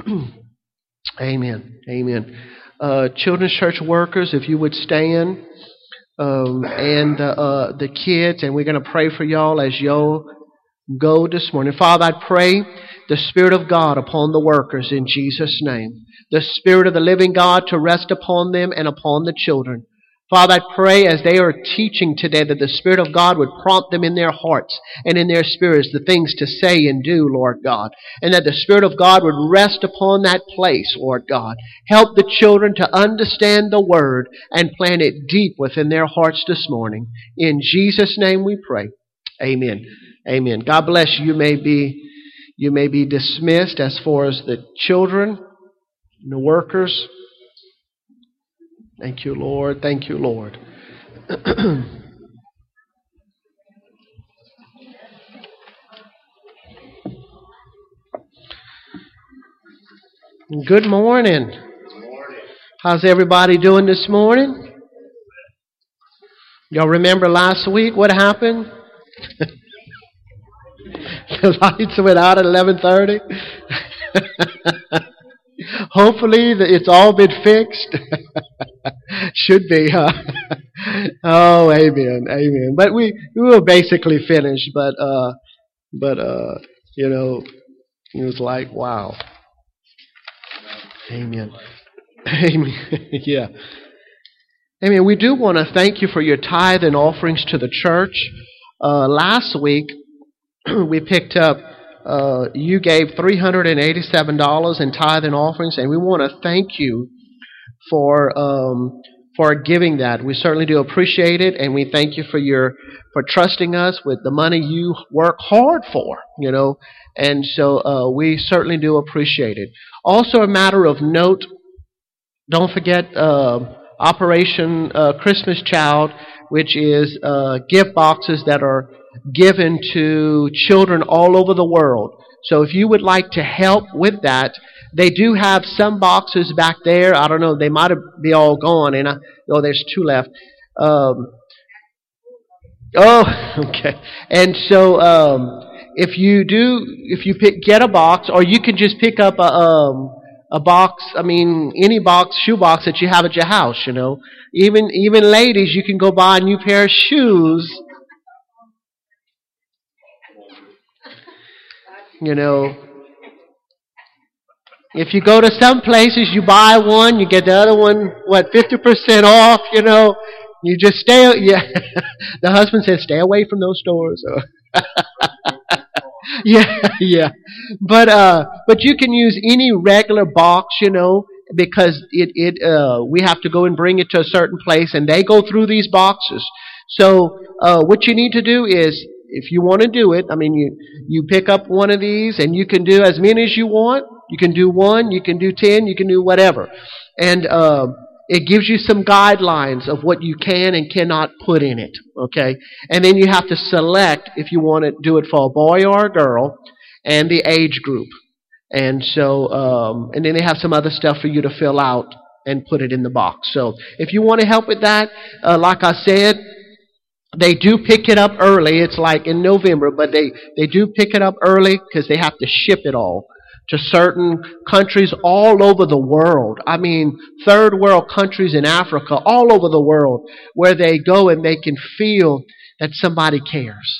Amen. Amen. Children's church workers, if you would stand, and the kids, and we're going to pray for y'all as y'all go this morning. Father, I pray the Spirit of God upon the workers in Jesus' name. The Spirit of the living God to rest upon them and upon the children. Father, I pray as they are teaching today that the Spirit of God would prompt them in their hearts and in their spirits the things to say and do, Lord God. And that the Spirit of God would rest upon that place, Lord God. Help the children to understand the Word and plant it deep within their hearts this morning. In Jesus' name we pray. Amen. Amen. God bless you. You may be dismissed as far as the children, the workers. Thank you, Lord. Thank you, Lord. Good morning. How's everybody doing this morning? Y'all remember last week what happened? The lights went out at 11:30. Hopefully it's all been fixed. Should be, huh? Oh, amen, amen. But we were basically finished. But you know, it was like, wow. Amen. Amen. Yeah. Amen. We do want to thank you for your tithe and offerings to the church. Last week we picked up. You gave $387 in tithe and offerings, and we want to thank you for giving that. We certainly do appreciate it, and we thank you for trusting us with the money you work hard for, and so we certainly do appreciate it. Also, a matter of note, don't forget Operation Christmas Child, which is gift boxes that are given to children all over the world. So if you would like to help with that, they do have some boxes back there. I don't know, they might be all gone, and there's 2 left. Okay. And so if you get a box, or you can just pick up a box, any box, shoe box that you have at your house, Even ladies, you can go buy a new pair of shoes. If you go to some places, you buy one, you get the other one, 50% off, You just stay, yeah. The husband says, stay away from those stores. Yeah. But you can use any regular box, because we have to go and bring it to a certain place, and they go through these boxes. So what you need to do is, if you want to do it, you pick up one of these, and you can do as many as you want. You can do 1, you can do 10, you can do whatever. And it gives you some guidelines of what you can and cannot put in it, okay? And then you have to select if you want to do it for a boy or a girl, and the age group. And so, and then they have some other stuff for you to fill out and put it in the box. So if you want to help with that, like I said, they do pick it up early. It's like in November, but they do pick it up early because they have to ship it all to certain countries all over the world. Third world countries in Africa, all over the world, where they go and they can feel that somebody cares.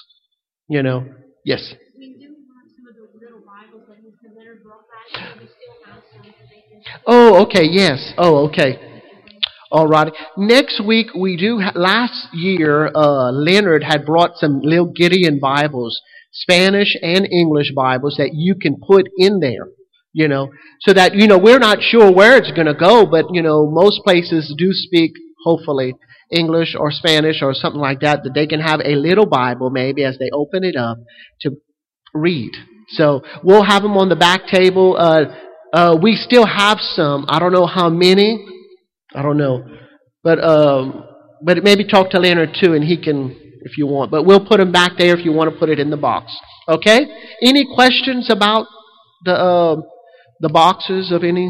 Yes. We do have some of those little Bibles that Mr. Leonard brought back, so we still have some that they can. Oh, okay, yes. Oh, okay. All right. Next week we do. Last year, Leonard had brought some little Gideon Bibles, Spanish and English Bibles that you can put in there, so that, we're not sure where it's going to go, but, most places do speak, hopefully, English or Spanish or something like that they can have a little Bible maybe as they open it up to read. So we'll have them on the back table. We still have some. I don't know how many. I don't know. But maybe talk to Leonard too, and he can, if you want. But we'll put them back there if you want to put it in the box. Okay? Any questions about the boxes of any?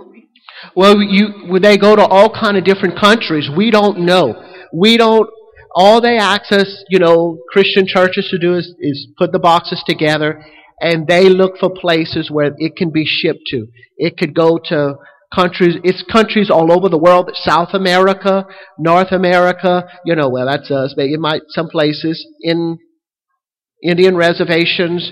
Well, they go to all kind of different countries. We don't know. all they ask us, Christian churches to do is put the boxes together, and they look for places where it can be shipped to. It could go to countries all over the world, South America, North America, well, that's us. It might, some places in Indian reservations,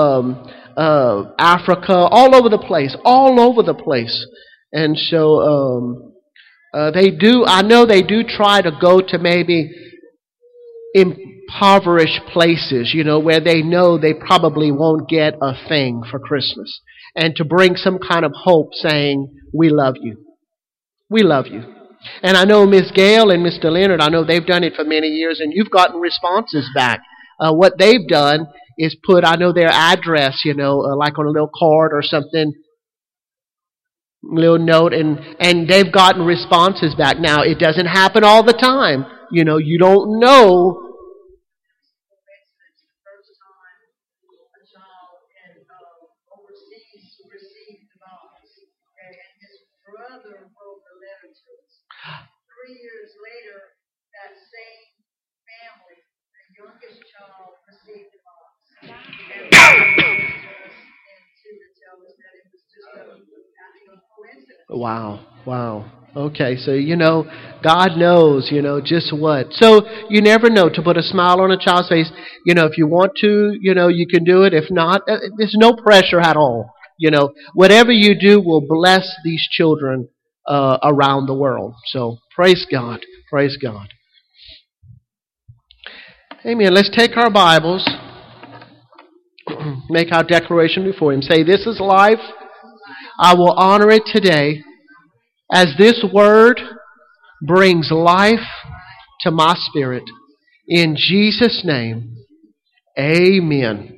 Africa, all over the place. And so, I know they do try to go to maybe impoverished places, where they know they probably won't get a thing for Christmas. And to bring some kind of hope saying, we love you. We love you. And I know Miss Gail and Mr. Leonard, I know they've done it for many years, and you've gotten responses back. What they've done is put, I know, their address, like on a little card or something, little note, and they've gotten responses back. Now, it doesn't happen all the time. You don't know. Wow. Okay, so God knows, just what. So you never know to put a smile on a child's face. If you want to, you can do it. If not, there's no pressure at all. Whatever you do will bless these children around the world. So praise God. Praise God. Amen. Let's take our Bibles, make our declaration before Him. Say, this is life. I will honor it today, as this word brings life to my spirit. In Jesus' name, amen.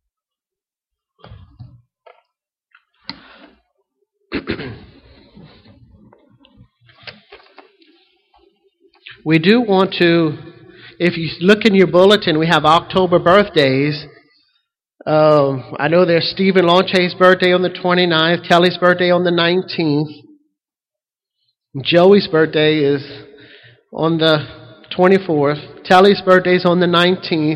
We do want to, if you look in your bulletin, we have October birthdays. I know there's Stephen Launche's birthday on the 29th, Kelly's birthday on the 19th. Joey's birthday is on the 24th. Telly's birthday is on the 19th.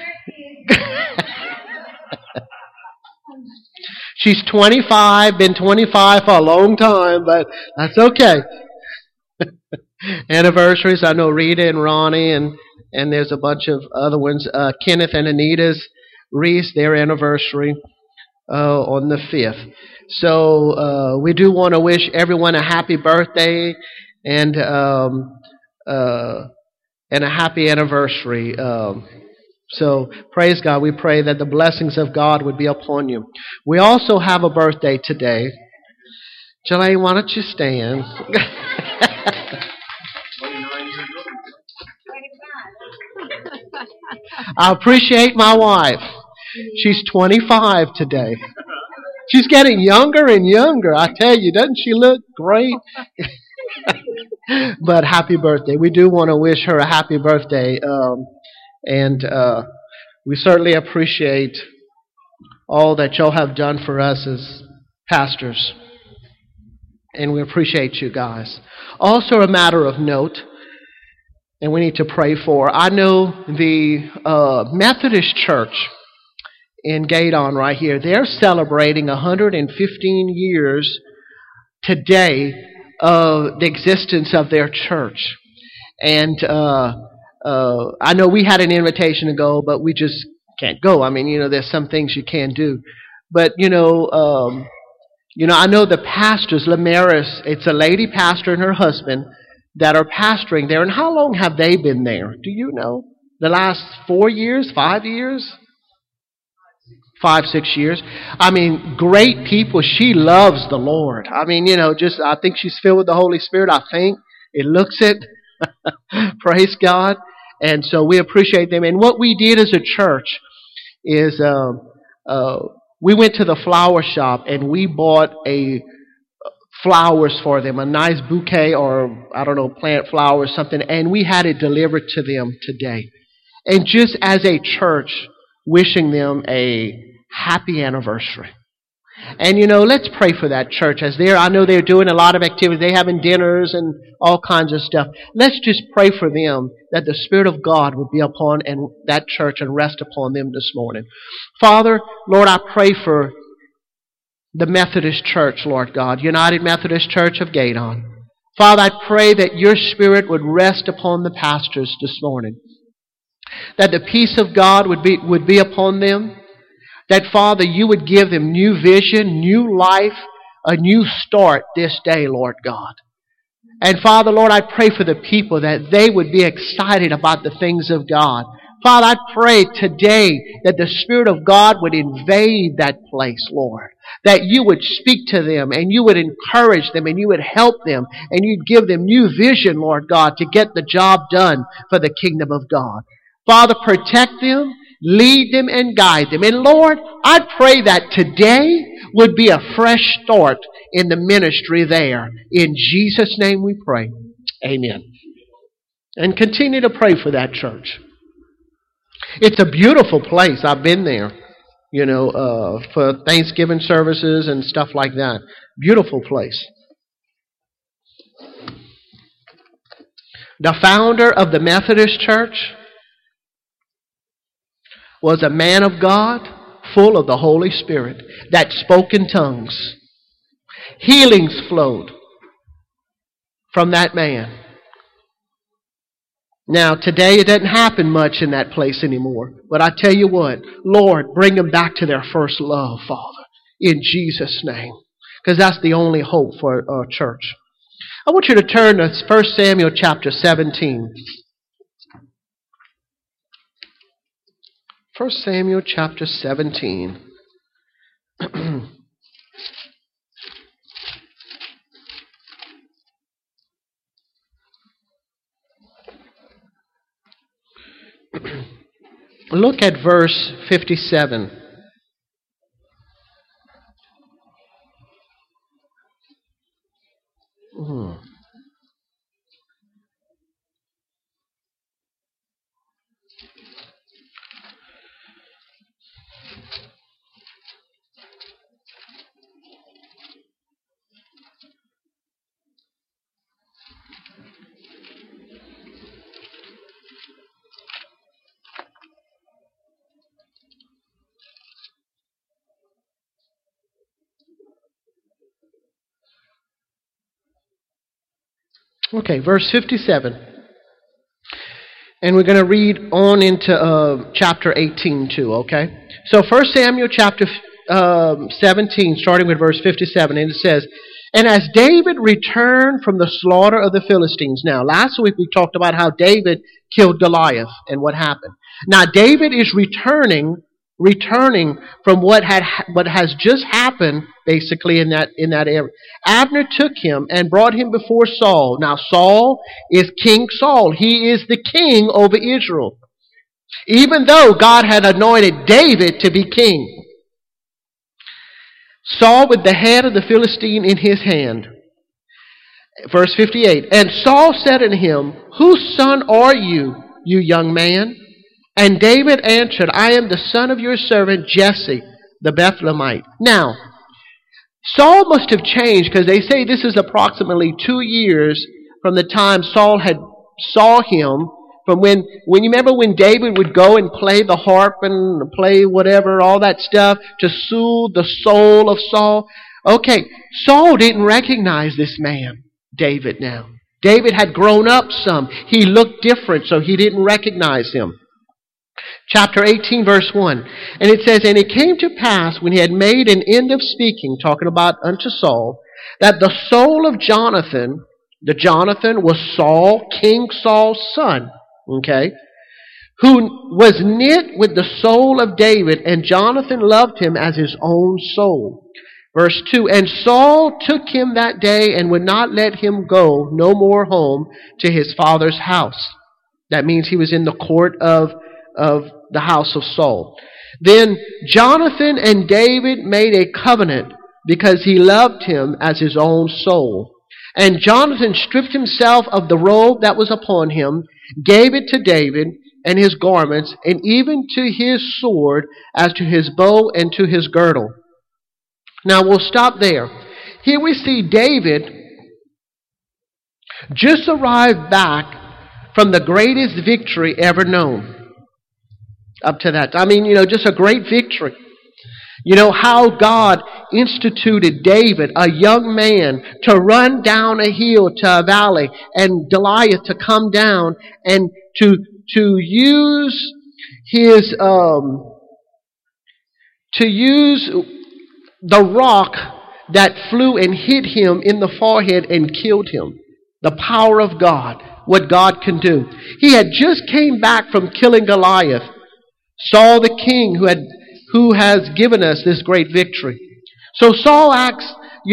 She's 25, been 25 for a long time, but that's okay. Anniversaries, I know Rita and Ronnie, and there's a bunch of other ones. Kenneth and Anita's, Reese, their anniversary on the 5th. So we do want to wish everyone a happy birthday and a happy anniversary. So praise God. We pray that the blessings of God would be upon you. We also have a birthday today. Jelaine, why don't you stand? I appreciate my wife. She's 25 today. She's getting younger and younger. I tell you, doesn't she look great? But happy birthday. We do want to wish her a happy birthday. And we certainly appreciate all that y'all have done for us as pastors. And we appreciate you guys. Also a matter of note, and we need to pray for. I know the Methodist Church in Gaydon right here, they're celebrating 115 years today of the existence of their church. And I know we had an invitation to go, but we just can't go. I mean, there's some things you can't do. But, I know the pastors, Lamaris, it's a lady pastor and her husband that are pastoring there. And how long have they been there? Do you know? The last 4 years, 5 years? 5, 6 years. I mean, great people. She loves the Lord. I mean, I think she's filled with the Holy Spirit. I think it looks it. Praise God. And so we appreciate them. And what we did as a church is we went to the flower shop and we bought flowers for them, a nice bouquet or, plant flowers, something, and we had it delivered to them today. And just as a church, wishing them a happy anniversary. And let's pray for that church as I know they're doing a lot of activities. They're having dinners and all kinds of stuff. Let's just pray for them that the Spirit of God would be upon and that church and rest upon them this morning. Father, Lord, I pray for the Methodist Church, Lord God, United Methodist Church of Gaydon. Father, I pray that your Spirit would rest upon the pastors this morning. That the peace of God would be upon them. That, Father, you would give them new vision, new life, a new start this day, Lord God. And Father, Lord, I pray for the people that they would be excited about the things of God. Father, I pray today that the Spirit of God would invade that place, Lord. That you would speak to them and you would encourage them and you would help them and you'd give them new vision, Lord God, to get the job done for the kingdom of God. Father, protect them, lead them, and guide them. And Lord, I pray that today would be a fresh start in the ministry there. In Jesus' name we pray. Amen. And continue to pray for that church. It's a beautiful place. I've been there, for Thanksgiving services and stuff like that. Beautiful place. The founder of the Methodist Church was a man of God, full of the Holy Spirit, that spoke in tongues. Healings flowed from that man. Now, today it doesn't happen much in that place anymore. But I tell you what, Lord, bring them back to their first love, Father, in Jesus' name. Because that's the only hope for our church. I want you to turn to 1 Samuel chapter 17. 1 Samuel chapter 17. Look at verse 57. Okay, verse 57. And we're going to read on into chapter 18 too, okay? So 1 Samuel chapter 17, starting with verse 57, and it says, "And as David returned from the slaughter of the Philistines." Now, last week we talked about how David killed Goliath and what happened. Now, David is returning from what has just happened, basically in that area. Abner took him and brought him before Saul. Now Saul is King Saul. He is the king over Israel. Even though God had anointed David to be king. Saul with the head of the Philistine in his hand. Verse 58. "And Saul said unto him, Whose son are you, you young man? And David answered, I am the son of your servant Jesse, the Bethlehemite." Now, Saul must have changed, because they say this is approximately 2 years from the time Saul had saw him, from when you remember when David would go and play the harp and play whatever, all that stuff, to soothe the soul of Saul. Okay, Saul didn't recognize this man, David now. David had grown up some. He looked different, so he didn't recognize him. Chapter 18, verse 1. And it says, "And it came to pass, when he had made an end of speaking," talking about unto Saul, "that the soul of Jonathan," the Jonathan was Saul, King Saul's son, okay, "who was knit with the soul of David, and Jonathan loved him as his own soul." Verse 2, "And Saul took him that day, and would not let him go no more home to his father's house." That means he was in the court of the house of Saul. "Then Jonathan and David made a covenant, because he loved him as his own soul. And Jonathan stripped himself of the robe that was upon him, gave it to David, and his garments, and even to his sword, as to his bow and to his girdle. Now we'll stop there. Here we see David just arrived back from the greatest victory ever known. Up to that. Just a great victory. How God instituted David, a young man, to run down a hill to a valley and Goliath to come down and to use his the rock that flew and hit him in the forehead and killed him. The power of God, what God can do. He had just came back from killing Goliath. Saul the king who has given us this great victory. So Saul asks,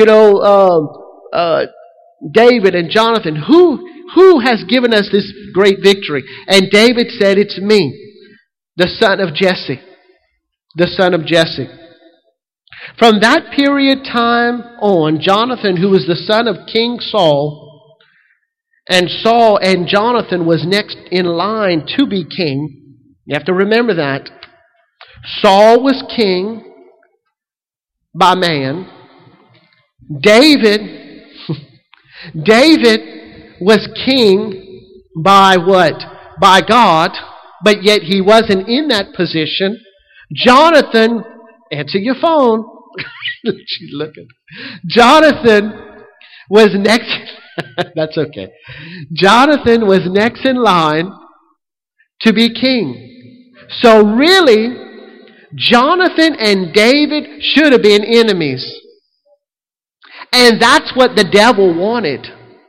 David and Jonathan, who has given us this great victory? And David said, it's me, the son of Jesse. The son of Jesse. From that period time on, Jonathan, who was the son of King Saul, and Saul and Jonathan was next in line to be king. You have to remember that. Saul was king by man. David was king by what? By God, but yet he wasn't in that position. Jonathan, answer your phone. She's looking. Jonathan was next. That's okay. Jonathan was next in line to be king. So really, Jonathan and David should have been enemies. And that's what the devil wanted.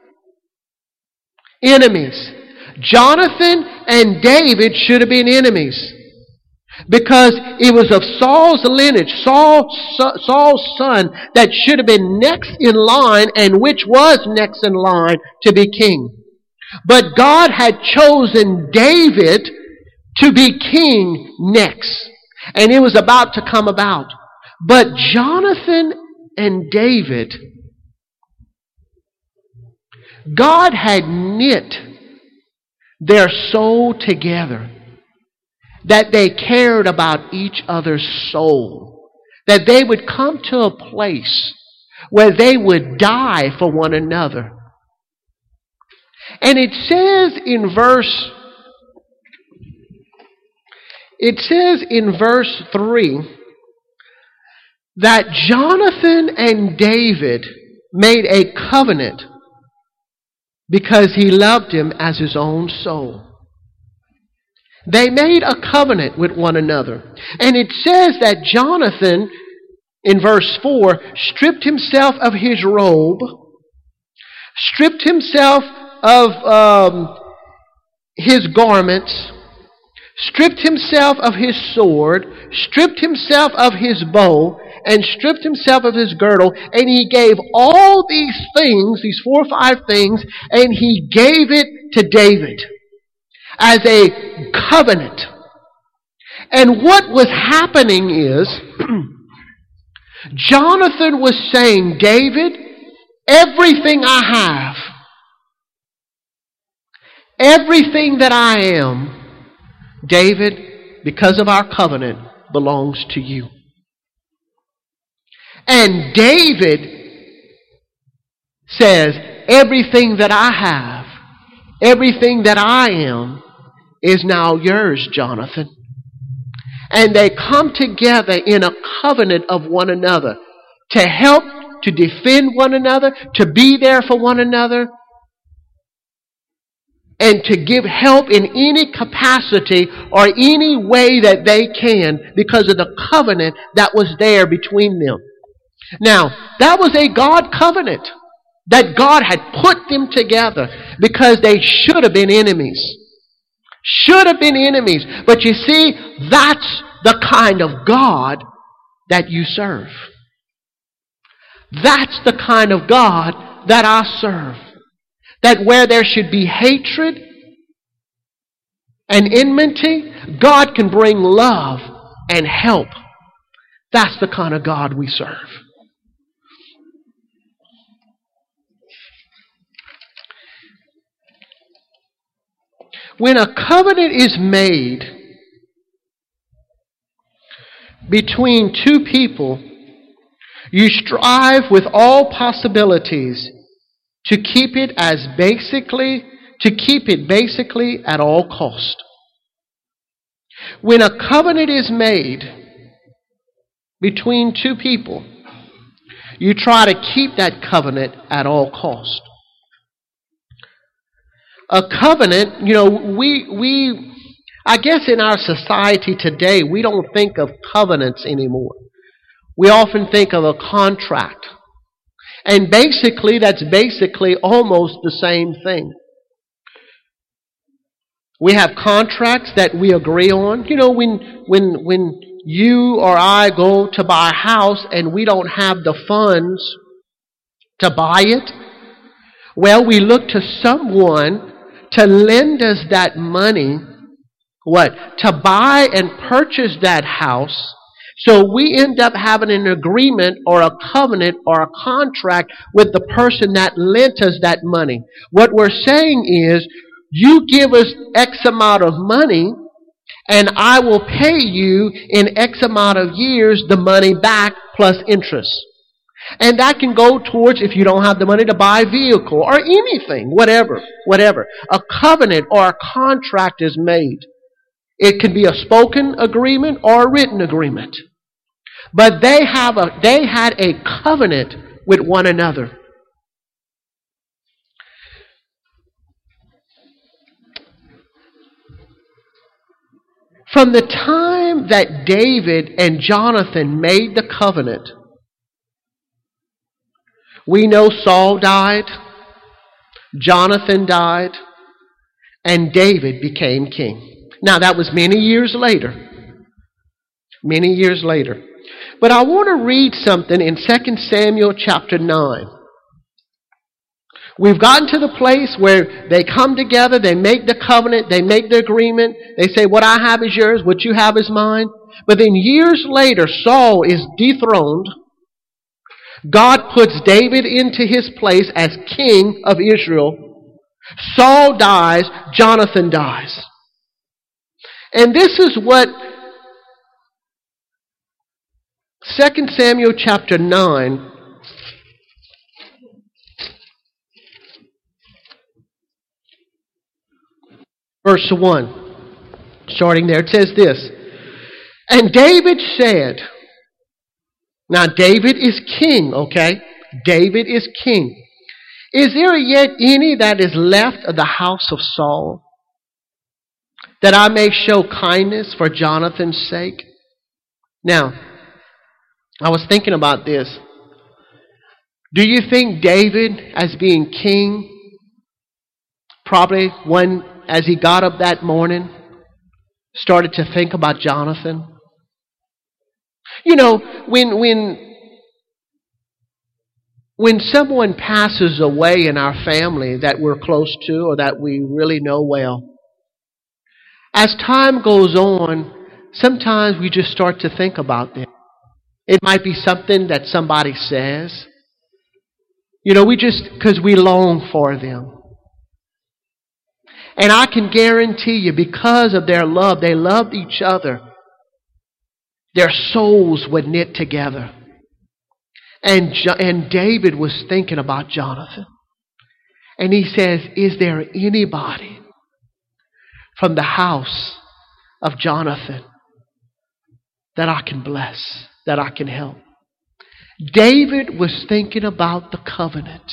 Enemies. Jonathan and David should have been enemies. Because it was of Saul's lineage, Saul's son, that should have been next in line, and which was next in line to be king. But God had chosen David to be king next. And it was about to come about. But Jonathan and David, God had knit their soul together, that they cared about each other's soul, that they would come to a place where they would die for one another. And it says in verse 3 that Jonathan and David made a covenant because he loved him as his own soul. They made a covenant with one another. And it says that Jonathan, in verse 4, stripped himself of his robe, stripped himself of his garments, stripped himself of his sword, stripped himself of his bow, and stripped himself of his girdle, and he gave all these things, these 4 or 5 things, and he gave it to David as a covenant. And what was happening is, Jonathan was saying, David, everything I have, everything that I am, David, because of our covenant, belongs to you. And David says, everything that I have, everything that I am, is now yours, Jonathan. And they come together in a covenant of one another to help, to defend one another, to be there for one another, and to give help in any capacity or any way that they can because of the covenant that was there between them. Now, that was a God covenant that God had put them together because they should have been enemies. Should have been enemies. But you see, that's the kind of God that you serve. That's the kind of God that I serve. That where there should be hatred and enmity, God can bring love and help. That's the kind of God we serve. When a covenant is made between two people, You strive with all possibilities to keep it basically at all cost. When a covenant is made between two people, you try to keep that covenant at all cost. A covenant, I guess in our society today, we don't think of covenants anymore. We often think of a contract. And basically, that's almost the same thing. We have contracts that we agree on. When you or I go to buy a house and we don't have the funds to buy it, well, we look to someone to lend us that money, to buy and purchase that house. So we end up having an agreement or a covenant or a contract with the person that lent us that money. What we're saying is, you give us X amount of money, and I will pay you in X amount of years the money back plus interest. And that can go towards if you don't have the money to buy a vehicle or anything, whatever. A covenant or a contract is made. It can be a spoken agreement or a written agreement. But they had a covenant with one another. From the time that David and Jonathan made the covenant, we know Saul died, Jonathan died, and David became king. Now that was many years later. But I want to read something in 2 Samuel chapter 9. We've gotten to the place where they come together, they make the covenant, they make the agreement, they say, what I have is yours, what you have is mine. But then years later, Saul is dethroned. God puts David into his place as king of Israel. Saul dies, Jonathan dies. And this is what 2 Samuel chapter 9 verse 1, starting there, it says this. And David said, now David is king, okay? David is king. Is there yet any that is left of the house of Saul, that I may show kindness for Jonathan's sake? Now, I was thinking about this. Do you think David, as being king, probably as he got up that morning, started to think about Jonathan? When someone passes away in our family that we're close to or that we really know well, as time goes on, sometimes we just start to think about them. It might be something that somebody says. Because we long for them. And I can guarantee you, because of their love, they loved each other. Their souls would knit together. And David was thinking about Jonathan. And he says, is there anybody from the house of Jonathan that I can bless, that I can help? David was thinking about the covenant.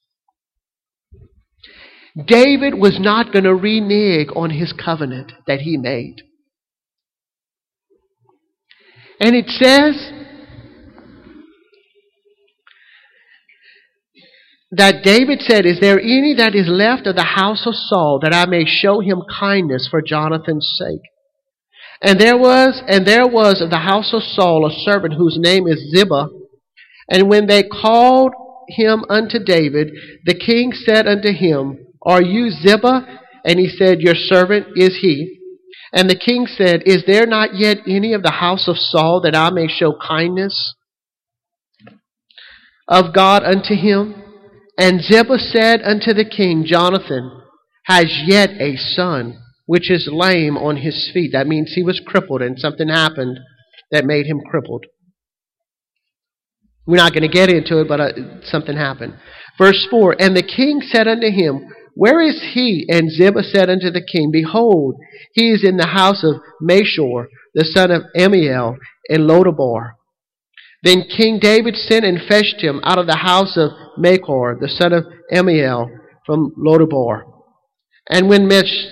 David was not going to renege on his covenant that he made. And it says that David said, is there any that is left of the house of Saul, that I may show him kindness for Jonathan's sake? And there was of the house of Saul a servant whose name is Ziba. And when they called him unto David, the king said unto him, are you Ziba? And he said, your servant is he. And the king said, is there not yet any of the house of Saul, that I may show kindness of God unto him? And Ziba said unto the king, Jonathan has yet a son, which is lame on his feet. That means he was crippled, and something happened that made him crippled. We're not going to get into it, but something happened. Verse 4, and the king said unto him, where is he? And Ziba said unto the king, behold, he is in the house of Mashor, the son of Amiel, in Lodabar. Then King David sent and fetched him out of the house of Machor, the son of Amiel, from Lodabar. And when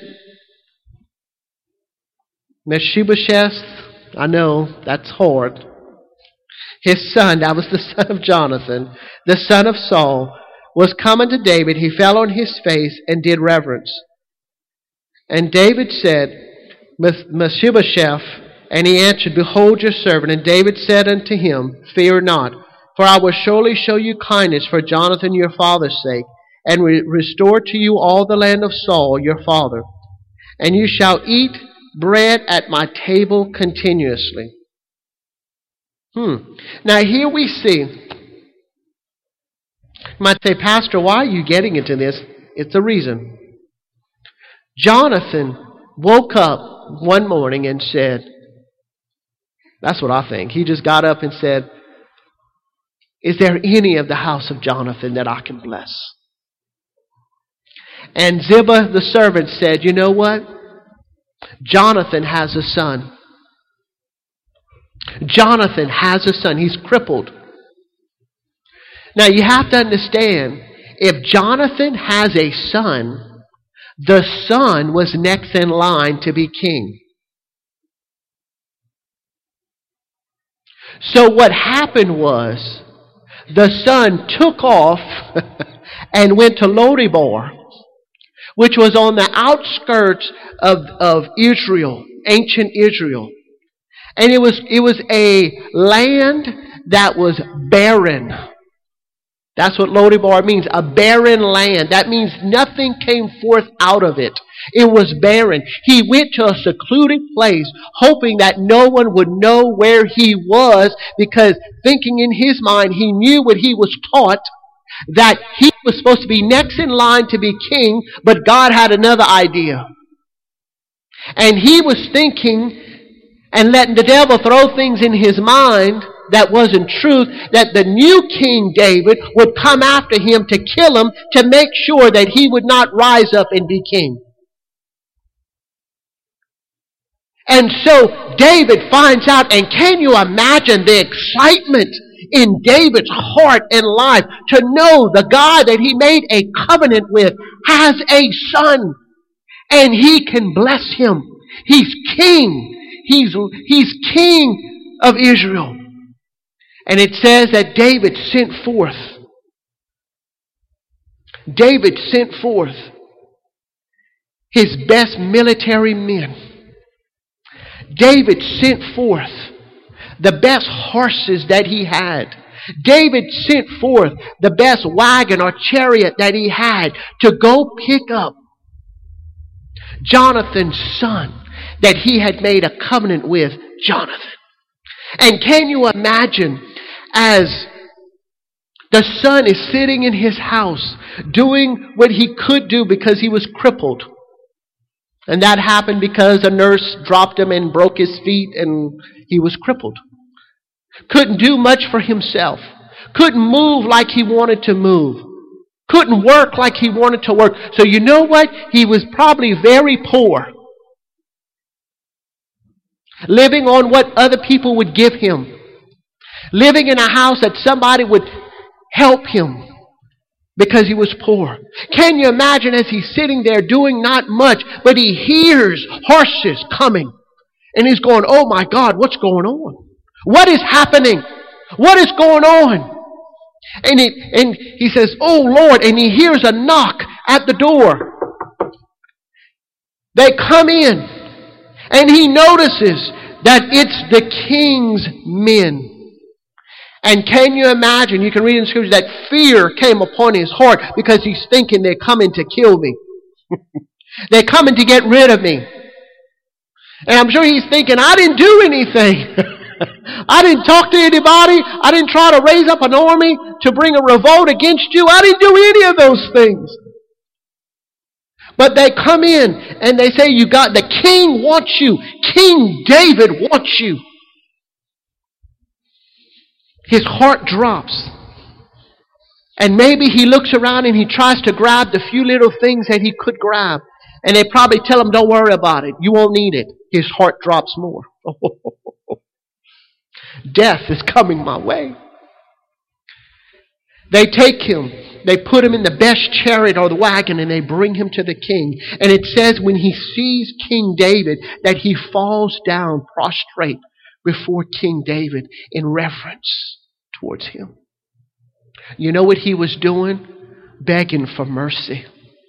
Mephibosheth, I know, that's hard, his son, that was the son of Jonathan, the son of Saul, was come unto David, he fell on his face and did reverence. And David said, Mephibosheth, and he answered, behold your servant. And David said unto him, fear not, for I will surely show you kindness for Jonathan your father's sake, and restore to you all the land of Saul your father. And you shall eat bread at my table continuously. Now here we see, you might say, Pastor, why are you getting into this? It's a reason. Jonathan woke up one morning and said, that's what I think. He just got up and said, is there any of the house of Jonathan that I can bless? And Ziba the servant said, you know what? Jonathan has a son. Jonathan has a son. He's crippled. Now you have to understand, if Jonathan has a son, the son was next in line to be king. So what happened was, the son took off and went to Lodabar, which was on the outskirts of Israel, ancient Israel. And it was a land that was barren. That's what Lodabar means, a barren land. That means nothing came forth out of it. It was barren. He went to a secluded place, hoping that no one would know where he was, because thinking in his mind, he knew what he was taught, that he was supposed to be next in line to be king, but God had another idea. And he was thinking and letting the devil throw things in his mind that wasn't truth, that the new King David would come after him to kill him, to make sure that he would not rise up and be king. And so David finds out, and can you imagine the excitement in David's heart and life to know the God that he made a covenant with has a son, and he can bless him. He's king. He's king of Israel. And it says that David sent forth. David sent forth his best military men. David sent forth the best horses that he had. David sent forth the best wagon or chariot that he had to go pick up Jonathan's son that he had made a covenant with, Jonathan. And can you imagine, as the son is sitting in his house doing what he could do because he was crippled. And that happened because a nurse dropped him and broke his feet and he was crippled. Couldn't do much for himself. Couldn't move like he wanted to move. Couldn't work like he wanted to work. So you know what? He was probably very poor. Living on what other people would give him. Living in a house that somebody would help him because he was poor. Can you imagine as he's sitting there doing not much, but he hears horses coming. And he's going, oh my God, what's going on? What is happening? What is going on? And he says, oh Lord, and he hears a knock at the door. They come in, and he notices that it's the king's men. And can you imagine, you can read in Scripture, that fear came upon his heart because he's thinking they're coming to kill me. They're coming to get rid of me. And I'm sure he's thinking, I didn't do anything. I didn't talk to anybody. I didn't try to raise up an army to bring a revolt against you. I didn't do any of those things. But they come in and they say, the king wants you. King David wants you. his heart drops. And maybe he looks around and he tries to grab the few little things that he could grab. And they probably tell him, don't worry about it. You won't need it. His heart drops more. Death is coming my way. They take him. They put him in the best chariot or the wagon and they bring him to the king. And it says when he sees King David that he falls down prostrate before King David in reverence towards him. You know what he was doing? Begging for mercy.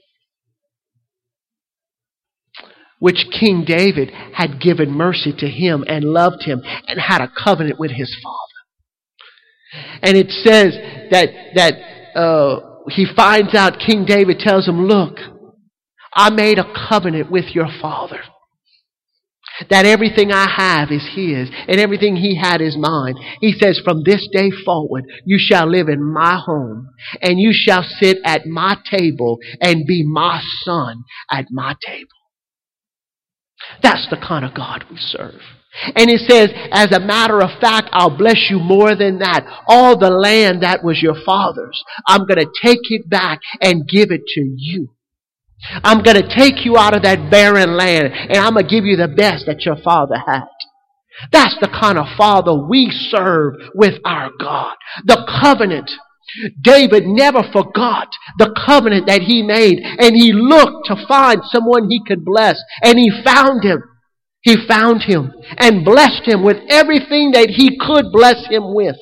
Which King David had given mercy to him and loved him and had a covenant with his father. And it says that he finds out, King David tells him, look, I made a covenant with your father. That everything I have is his and everything he had is mine. He says, from this day forward, you shall live in my home and you shall sit at my table and be my son at my table. That's the kind of God we serve. And it says, as a matter of fact, I'll bless you more than that. All the land that was your father's, I'm going to take it back and give it to you. I'm going to take you out of that barren land and I'm going to give you the best that your father had. That's the kind of father we serve with our God. The covenant. David never forgot the covenant that he made, and he looked to find someone he could bless, and he found him. He found him and blessed him with everything that he could bless him with.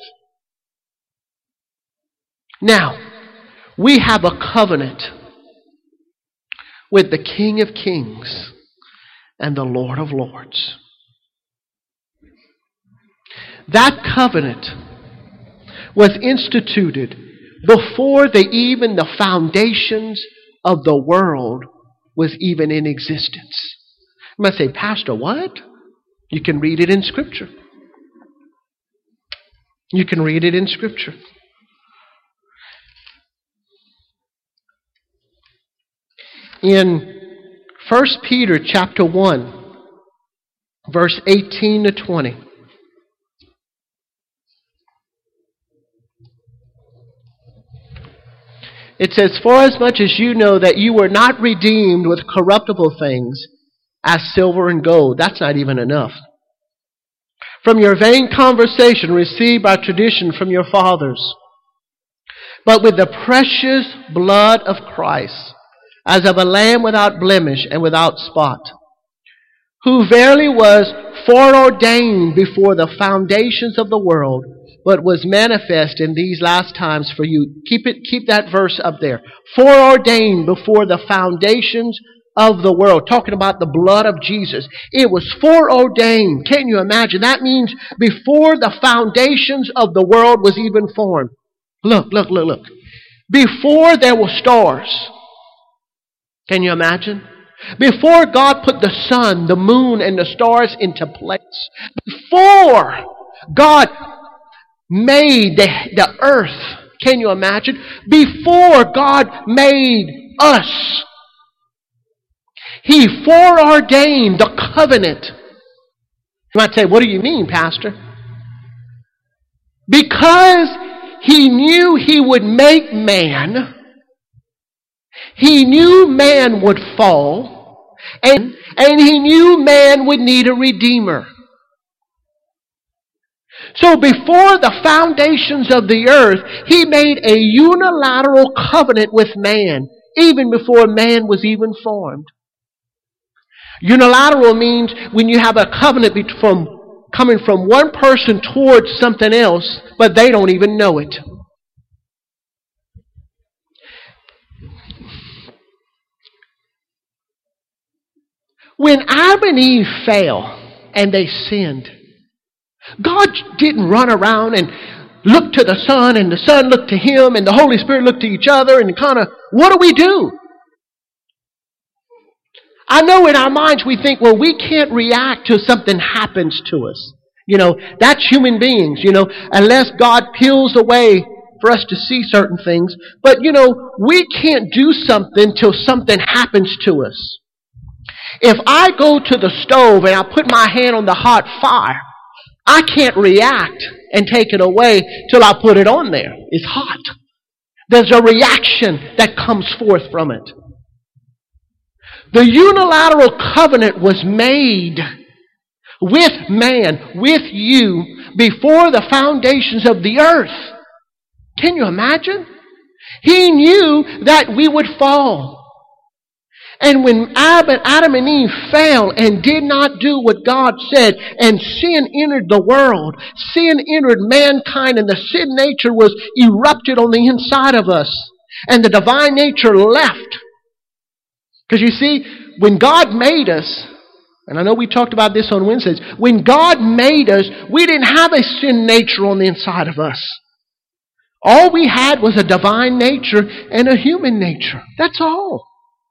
Now, we have a covenant with the King of Kings and the Lord of Lords. That covenant was instituted before the foundations of the world was even in existence. You must say, Pastor, what? You can read it in Scripture. You can read it in Scripture. In 1 Peter chapter 1, verse 18 to 20. It says, for as much as you know that you were not redeemed with corruptible things, as silver and gold. That's not even enough. From your vain conversation received by tradition from your fathers, but with the precious blood of Christ, as of a lamb without blemish and without spot, who verily was foreordained before the foundations of the world, but was manifest in these last times for you. Keep that verse up there. Foreordained before the foundations of the world. Talking about the blood of Jesus. It was foreordained. Can you imagine? That means before the foundations of the world was even formed. Look. Before there were stars. Can you imagine? Before God put the sun, the moon, and the stars into place. Before God made the earth. Can you imagine? Before God made us, He foreordained the covenant. You might say, what do you mean, Pastor? Because He knew He would make man. He knew man would fall. And He knew man would need a redeemer. So before the foundations of the earth, He made a unilateral covenant with man, even before man was even formed. Unilateral means when you have a covenant coming from one person towards something else, but they don't even know it. When Adam and Eve fell and they sinned, God didn't run around and look to the Son and the Son looked to Him and the Holy Spirit looked to each other and kind of, what do we do? I know in our minds we think, well, we can't react till something happens to us. You know, that's human beings, you know, unless God peels away for us to see certain things. But, you know, we can't do something till something happens to us. If I go to the stove and I put my hand on the hot fire, I can't react and take it away till I put it on there. It's hot. There's a reaction that comes forth from it. The unilateral covenant was made with man, with you, before the foundations of the earth. Can you imagine? He knew that we would fall. And when Adam and Eve fell and did not do what God said, and sin entered the world, sin entered mankind, and the sin nature was erupted on the inside of us, and the divine nature left. Because you see, when God made us, and I know we talked about this on Wednesdays, when God made us, we didn't have a sin nature on the inside of us. All we had was a divine nature and a human nature. That's all.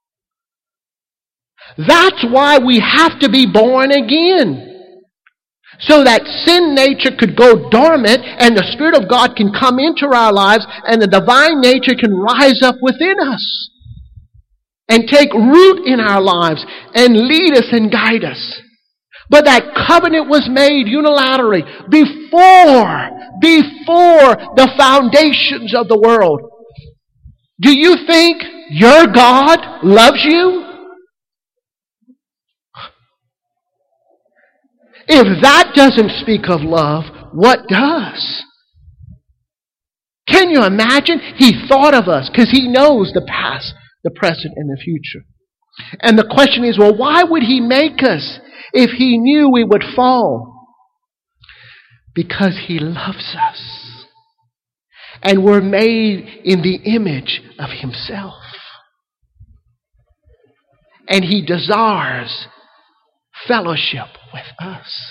That's why we have to be born again. So that sin nature could go dormant and the Spirit of God can come into our lives and the divine nature can rise up within us and take root in our lives and lead us and guide us. But that covenant was made unilaterally before the foundations of the world. Do you think your God loves you? If that doesn't speak of love, what does? Can you imagine? He thought of us because He knows the past, the present, and the future. And the question is, well, why would He make us if He knew we would fall? Because He loves us. And we're made in the image of Himself. And He desires fellowship with us.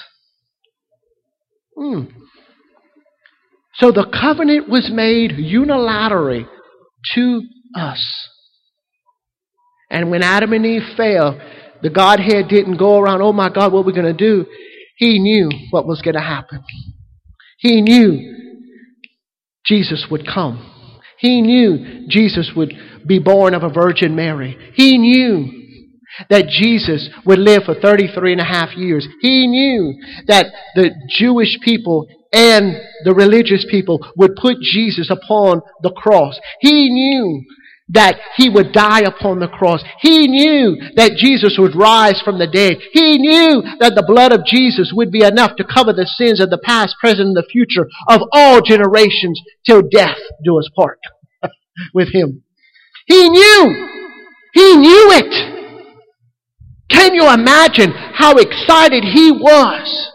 So the covenant was made unilaterally to us. And when Adam and Eve fell, the Godhead didn't go around, oh my God, what are we going to do? He knew what was going to happen. He knew Jesus would come. He knew Jesus would be born of a Virgin Mary. He knew that Jesus would live for 33 and a half years. He knew that the Jewish people and the religious people would put Jesus upon the cross. He knew that He would die upon the cross. He knew that Jesus would rise from the dead. He knew that the blood of Jesus would be enough to cover the sins of the past, present, and the future of all generations till death do us part with Him. He knew. He knew it. Can you imagine how excited He was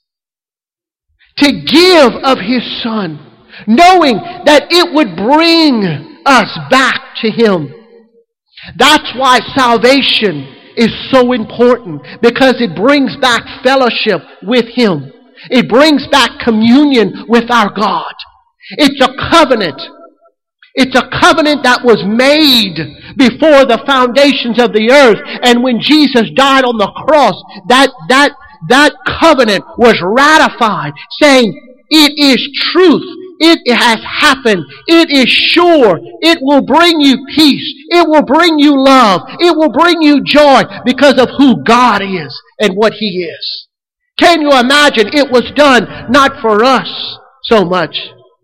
to give of His Son, knowing that it would bring us back to Him? That's why salvation is so important, because it brings back fellowship with Him. It brings back communion with our God. It's a covenant. It's a covenant that was made before the foundations of the earth. And when Jesus died on the cross, that covenant was ratified, saying, it is truth. It has happened. It is sure. It will bring you peace. It will bring you love. It will bring you joy because of who God is and what He is. Can you imagine? It was done not for us so much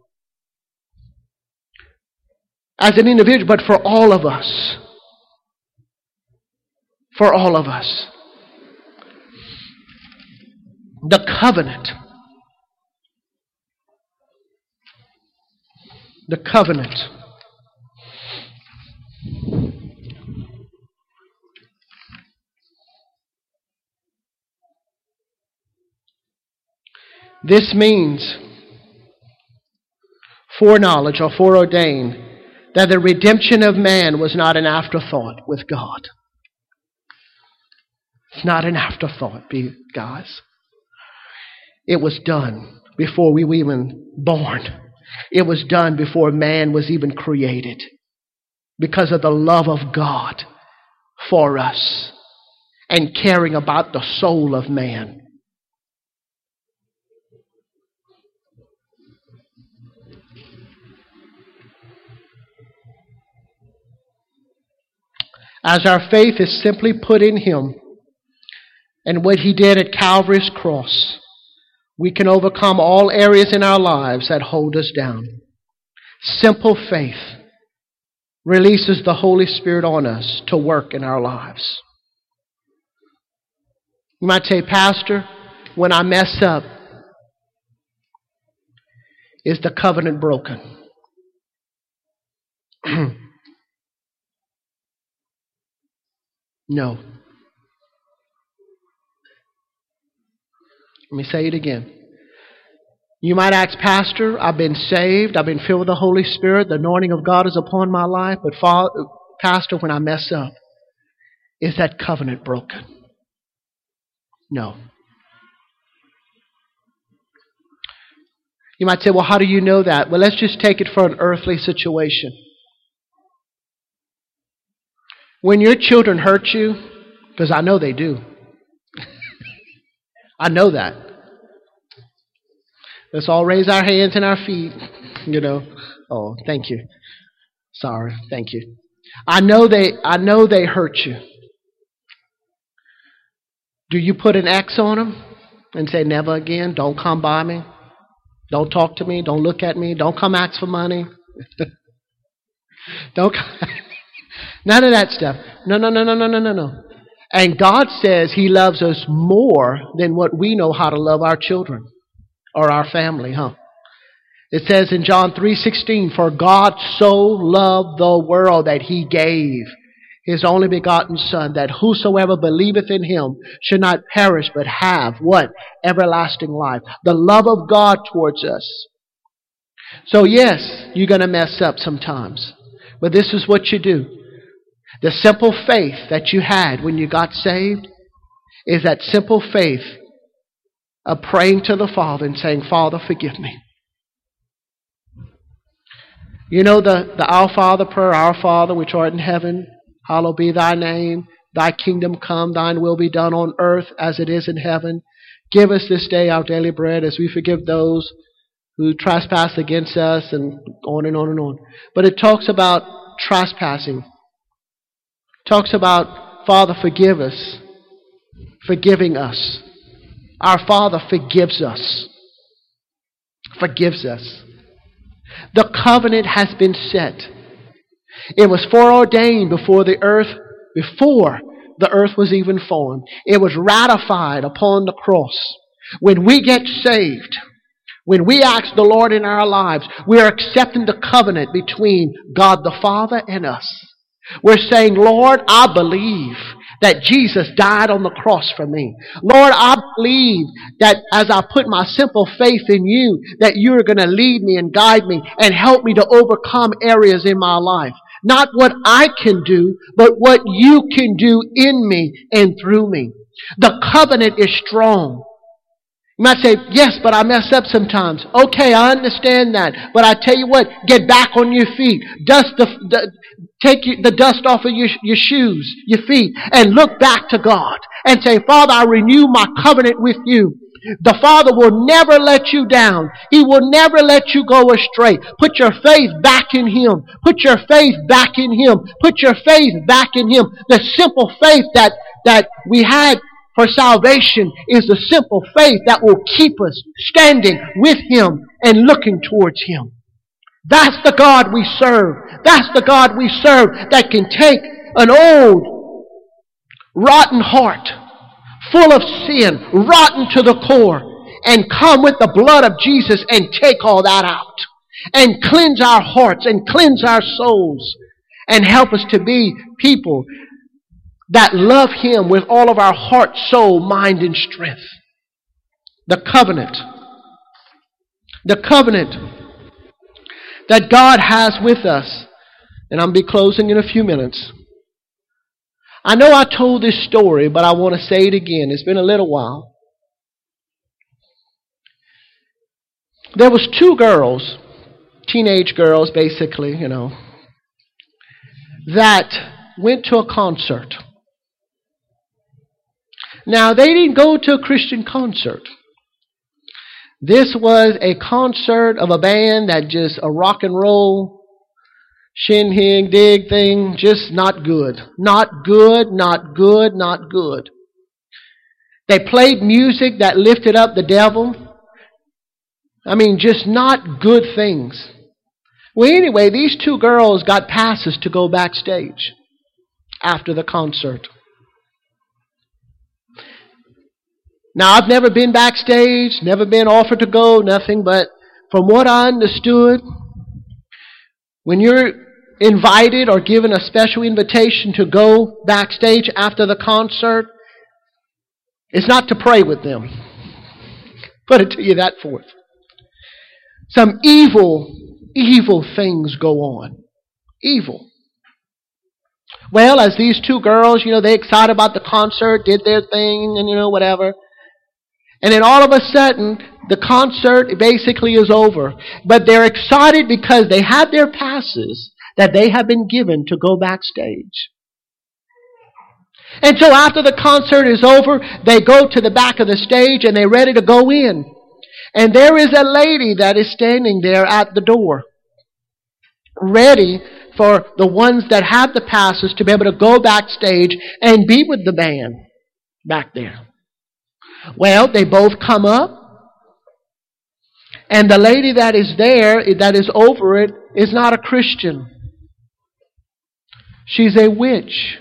as an individual, but for all of us. For all of us. The covenant. The covenant. This means foreknowledge or foreordained that the redemption of man was not an afterthought with God. It's not an afterthought, guys. It was done before we were even born. It was done before man was even created, because of the love of God for us and caring about the soul of man. As our faith is simply put in Him and what He did at Calvary's cross, we can overcome all areas in our lives that hold us down. Simple faith releases the Holy Spirit on us to work in our lives. You might say, Pastor, when I mess up, is the covenant broken? No. Let me say it again. You might ask, Pastor, I've been saved, I've been filled with the Holy Spirit, the anointing of God is upon my life, but Pastor, when I mess up, is that covenant broken? No. You might say, well, how do you know that? Well, let's just take it for an earthly situation. When your children hurt you, because I know they do. I know that. Let's all raise our hands and our feet, Oh, thank you. Sorry, thank you. I know they hurt you. Do you put an X on them and say, never again, don't come by me, don't talk to me, don't look at me, don't come ask for money? None of that stuff. No. And God says He loves us more than what we know how to love our children or our family, It says in John 3:16, for God so loved the world that He gave His only begotten Son, that whosoever believeth in Him should not perish but have what? Everlasting life. The love of God towards us. So yes, you're going to mess up sometimes. But this is what you do. The simple faith that you had when you got saved is that simple faith of praying to the Father and saying, Father, forgive me. You know the Our Father prayer, Our Father which art in heaven, hallowed be thy name, thy kingdom come, thine will be done on earth as it is in heaven. Give us this day our daily bread as we forgive those who trespass against us, and on and on and on. But it talks about trespassing. It talks about, Father, forgive us, forgiving us. Our Father forgives us. Forgives us. The covenant has been set. It was foreordained before the earth was even formed. It was ratified upon the cross. When we get saved, when we ask the Lord in our lives, we are accepting the covenant between God the Father and us. We're saying, Lord, I believe that Jesus died on the cross for me. Lord, I believe that as I put my simple faith in you, that you're going to lead me and guide me and help me to overcome areas in my life. Not what I can do, but what you can do in me and through me. The covenant is strong. You might say, yes, but I mess up sometimes. Okay, I understand that. But I tell you what, get back on your feet. Take the dust off of your shoes, your feet, and look back to God and say, Father, I renew my covenant with you. The Father will never let you down. He will never let you go astray. Put your faith back in Him. Put your faith back in Him. Put your faith back in Him. The simple faith that we had for salvation is the simple faith that will keep us standing with Him and looking towards Him. That's the God we serve. That's the God we serve that can take an old, rotten heart, full of sin, rotten to the core, and come with the blood of Jesus and take all that out. And cleanse our hearts and cleanse our souls and help us to be people that love Him with all of our heart, soul, mind, and strength. The covenant that God has with us. And I'll be closing in a few minutes. I know I told this story, but I want to say it again. It's been a little while. There was two girls, teenage girls basically, that went to a concert. Now, they didn't go to a Christian concert. This was a concert of a band that just a rock and roll, shindig, dig thing, just not good. Not good, not good, not good. They played music that lifted up the devil. I mean, just not good things. Well, anyway, these two girls got passes to go backstage after the concert. Now, I've never been backstage, never been offered to go, nothing, but from what I understood, when you're invited or given a special invitation to go backstage after the concert, it's not to pray with them. Put it to you that forth. Some evil things go on. Evil. Well, as these two girls, they excited about the concert, did their thing, and whatever. And then all of a sudden, the concert basically is over. But they're excited because they had their passes that they have been given to go backstage. And so after the concert is over, they go to the back of the stage and they're ready to go in. And there is a lady that is standing there at the door, ready for the ones that have the passes to be able to go backstage and be with the band back there. Well, they both come up, and the lady that is there, that is over it, is not a Christian. She's a witch.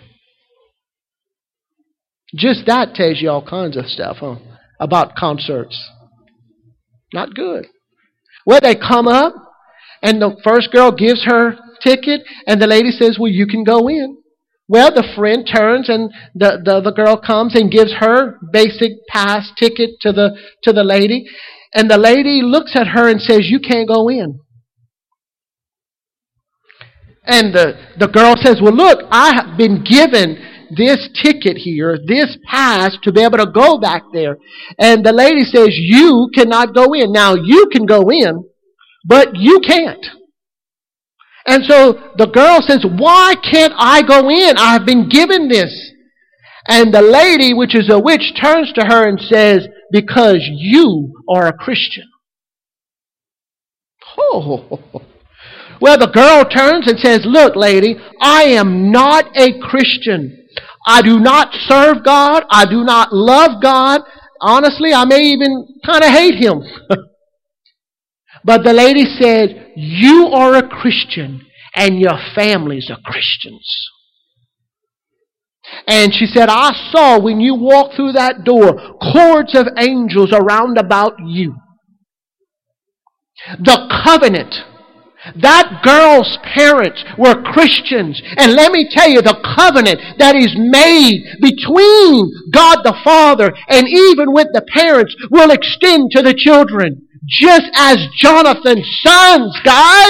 Just that tells you all kinds of stuff, about concerts. Not good. Well, they come up, and the first girl gives her ticket, and the lady says, well, you can go in. Well, the friend turns, and the girl comes and gives her basic pass ticket to the lady, and the lady looks at her and says, you can't go in. And the girl says, well, look, I have been given this ticket here, this pass to be able to go back there. And the lady says, you cannot go in. Now, you can go in, but you can't. And so the girl says, why can't I go in? I have been given this. And the lady, which is a witch, turns to her and says, because you are a Christian. Oh. Well, the girl turns and says, look, lady, I am not a Christian. I do not serve God. I do not love God. Honestly, I may even kind of hate Him. But the lady said, you are a Christian and your families are Christians. And she said, I saw when you walked through that door, cords of angels around about you. The covenant. That girl's parents were Christians. And let me tell you, the covenant that is made between God the Father and even with the parents will extend to the children. Just as Jonathan's sons, guys.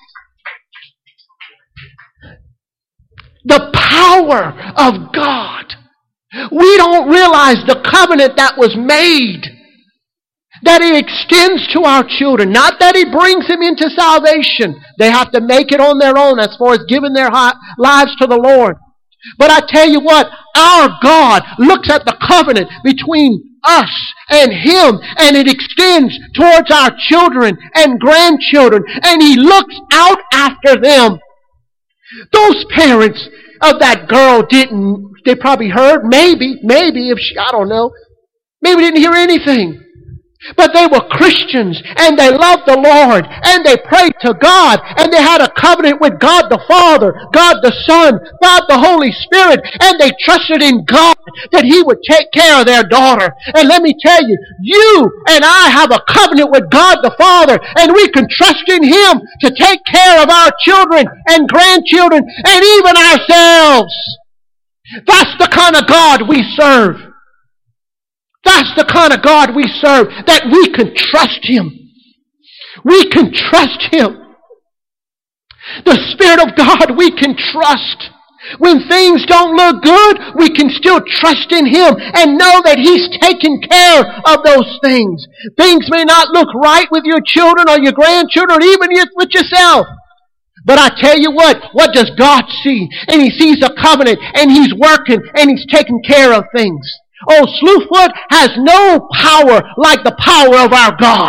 The power of God. We don't realize the covenant that was made. That He extends to our children. Not that He brings them into salvation. They have to make it on their own as far as giving their lives to the Lord. But I tell you what, our God looks at the covenant between us and Him, and it extends towards our children and grandchildren, and He looks out after them. Those parents of that girl they probably heard, maybe if she, I don't know, maybe didn't hear anything. But they were Christians, and they loved the Lord, and they prayed to God, and they had a covenant with God the Father, God the Son, God the Holy Spirit, and they trusted in God that He would take care of their daughter. And let me tell you, you and I have a covenant with God the Father, and we can trust in Him to take care of our children and grandchildren, and even ourselves. That's the kind of God we serve. That's the kind of God we serve, that we can trust Him. We can trust Him. The Spirit of God we can trust. When things don't look good, we can still trust in Him and know that He's taking care of those things. Things may not look right with your children or your grandchildren or even with yourself. But I tell you what does God see? And He sees a covenant, and He's working, and He's taking care of things. Oh, Slewfoot has no power like the power of our God.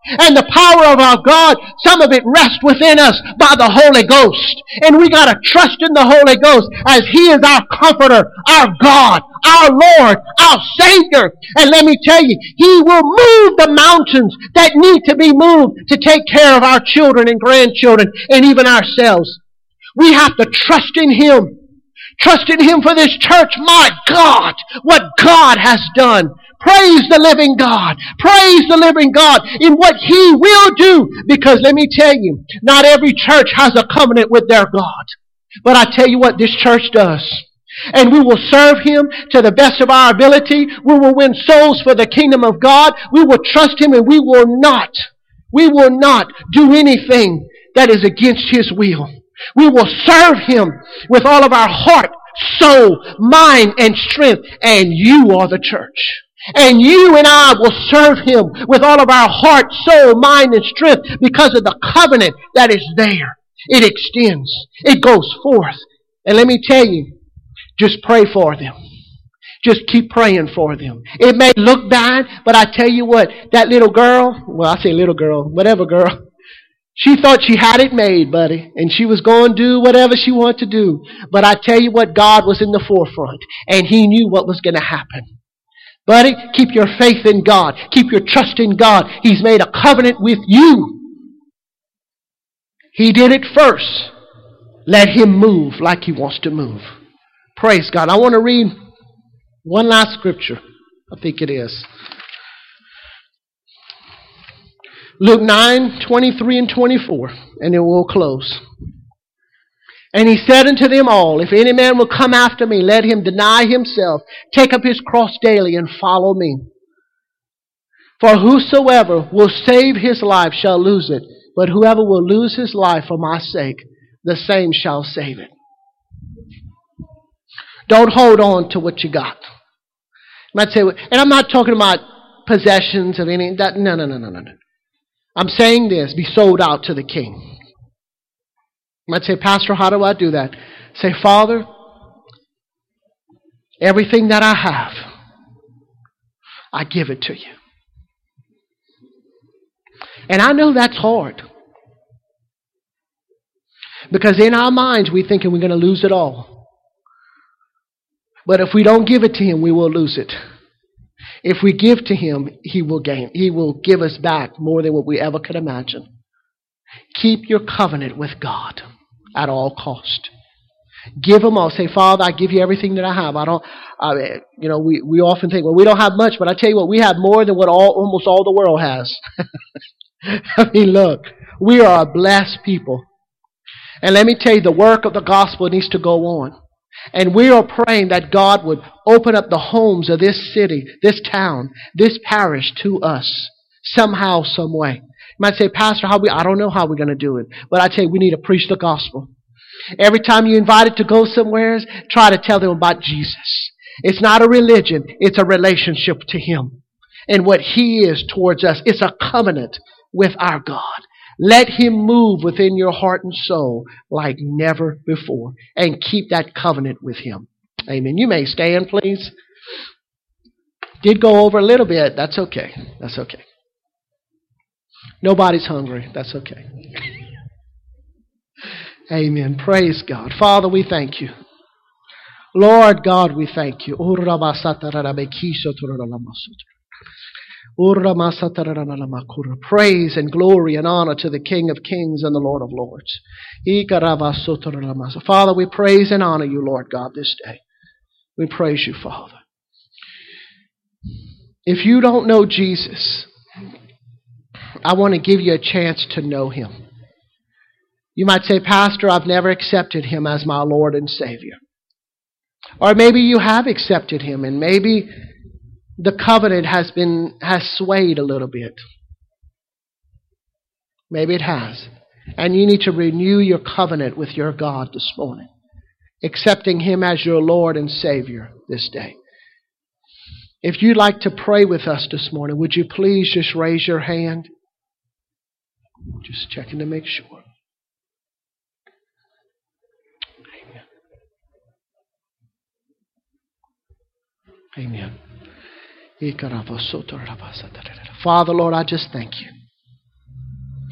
And the power of our God, some of it rests within us by the Holy Ghost. And we got to trust in the Holy Ghost as He is our comforter, our God, our Lord, our Savior. And let me tell you, He will move the mountains that need to be moved to take care of our children and grandchildren and even ourselves. We have to trust in Him. Trust in Him for this church. My God, what God has done. Praise the living God. Praise the living God in what He will do. Because let me tell you, not every church has a covenant with their God. But I tell you what, this church does. And we will serve Him to the best of our ability. We will win souls for the kingdom of God. We will trust Him, and we will not do anything that is against His will. We will serve Him with all of our heart, soul, mind, and strength. And you are the church. And you and I will serve Him with all of our heart, soul, mind, and strength because of the covenant that is there. It extends. It goes forth. And let me tell you, just pray for them. Just keep praying for them. It may look bad, but I tell you what, that little girl, well, I say little girl, whatever girl, she thought she had it made, buddy, and she was going to do whatever she wanted to do. But I tell you what, God was in the forefront, and He knew what was going to happen. Buddy, keep your faith in God. Keep your trust in God. He's made a covenant with you. He did it first. Let Him move like He wants to move. Praise God. I want to read one last scripture. I think it is. Luke 9:23 and 24, and then we'll close. And He said unto them all, if any man will come after me, let him deny himself, take up his cross daily, and follow me. For whosoever will save his life shall lose it, but whoever will lose his life for my sake, the same shall save it. Don't hold on to what you got. You might say, and I'm not talking about possessions of any, that, no. I'm saying this, be sold out to the King. You might say, Pastor, how do I do that? Say, Father, everything that I have, I give it to you. And I know that's hard. Because in our minds, we're thinking we're going to lose it all. But if we don't give it to Him, we will lose it. If we give to Him, He will gain. He will give us back more than what we ever could imagine. Keep your covenant with God at all cost. Give Him all. Say, Father, I give you everything that I have. We often think, well, we don't have much, but I tell you what, we have more than what almost all the world has. I mean, look, we are a blessed people. And let me tell you, the work of the gospel needs to go on. And we are praying that God would open up the homes of this city, this town, this parish to us somehow, some way. You might say, Pastor, I don't know how we're going to do it. But I tell you, we need to preach the gospel. Every time you're invited to go somewhere, try to tell them about Jesus. It's not a religion. It's a relationship to Him and what He is towards us. It's a covenant with our God. Let Him move within your heart and soul like never before. And keep that covenant with Him. Amen. You may stand, please. Did go over a little bit. That's okay. That's okay. Nobody's hungry. That's okay. Amen. Praise God. Father, we thank You. Lord God, we thank You. Praise and glory and honor to the King of Kings and the Lord of Lords. Father, we praise and honor You, Lord God, this day. We praise You, Father. If you don't know Jesus, I want to give you a chance to know Him. You might say, Pastor, I've never accepted Him as my Lord and Savior. Or maybe you have accepted Him, and maybe the covenant has swayed a little bit. Maybe it has. And you need to renew your covenant with your God this morning, accepting Him as your Lord and Savior this day. If you'd like to pray with us this morning, would you please just raise your hand? Just checking to make sure. Amen. Father, Lord, I just thank You.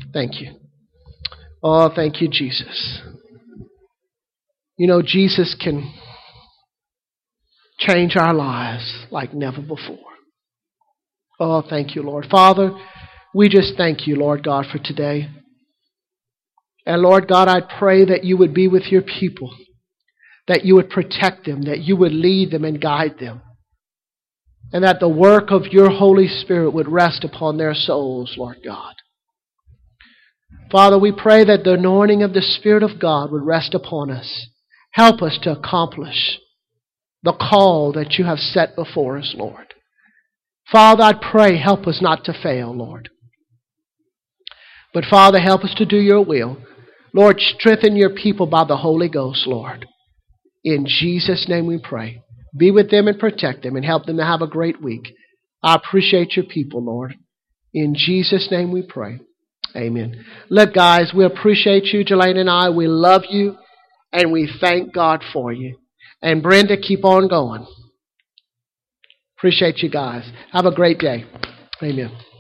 Thank you. Oh, thank you, Jesus. You know, Jesus can change our lives like never before. Oh, thank you, Lord. Father, we just thank you, Lord God, for today. And Lord God, I pray that you would be with your people, that you would protect them, that you would lead them and guide them, and that the work of your Holy Spirit would rest upon their souls, Lord God. Father, we pray that the anointing of the Spirit of God would rest upon us. Help us to accomplish the call that you have set before us, Lord. Father, I pray, help us not to fail, Lord. But Father, help us to do your will. Lord, strengthen your people by the Holy Ghost, Lord. In Jesus' name we pray. Be with them and protect them and help them to have a great week. I appreciate your people, Lord. In Jesus' name we pray. Amen. Look, guys, we appreciate you, Jelaine and I. We love you, and we thank God for you. And Brenda, keep on going. Appreciate you guys. Have a great day. Amen.